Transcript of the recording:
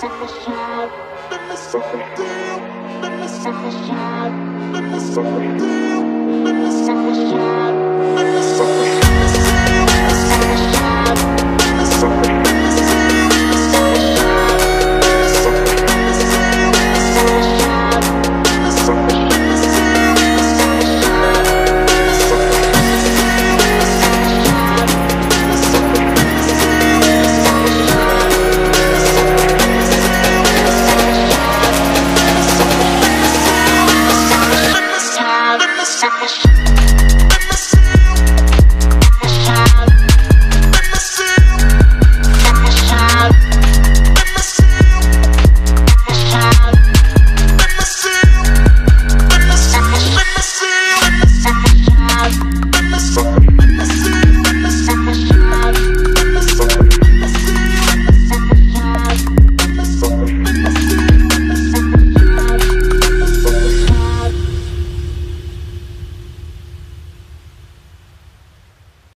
suck a shot. Let me suck a deal. Let me suck a shot. Let me suck a deal. Let me suck a shot. Let me suck a shot.